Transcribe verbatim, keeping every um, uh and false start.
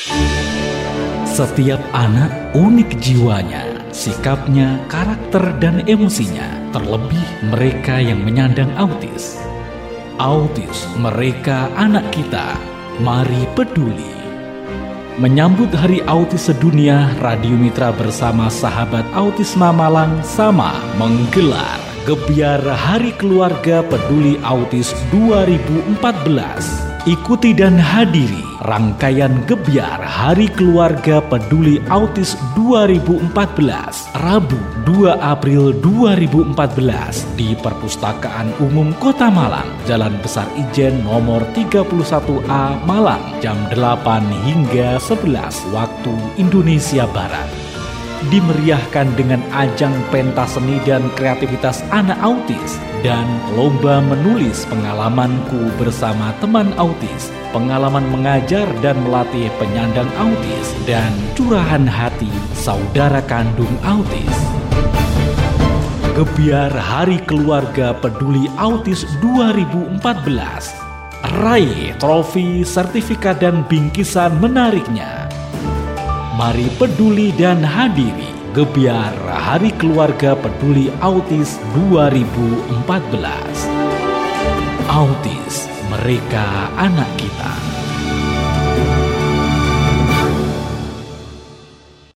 Setiap anak unik jiwanya, sikapnya, karakter, dan emosinya. Terlebih mereka yang menyandang autis. Autis, mereka anak kita. Mari peduli. Menyambut Hari Autis Sedunia, Radio Mitra bersama sahabat Autisma Malang sama menggelar Gebyar Hari Keluarga Peduli Autis dua ribu empat belas. Ikuti dan hadiri rangkaian Gebyar Hari Keluarga Peduli Autis dua ribu empat belas, Rabu dua April dua ribu empat belas di Perpustakaan Umum Kota Malang, Jalan Besar Ijen nomor tiga puluh satu A Malang, jam delapan hingga sebelas waktu Indonesia Barat. Dimeriahkan dengan ajang pentas seni dan kreativitas anak autis dan lomba menulis pengalamanku bersama teman autis, pengalaman mengajar dan melatih penyandang autis, dan curahan hati saudara kandung autis. Gebyar Hari Keluarga Peduli Autis dua ribu empat belas. Raih trofi, sertifikat, dan bingkisan menariknya. Mari peduli dan hadiri Gebyar Hari Keluarga Peduli Autis dua ribu empat belas. Autis, mereka anak kita.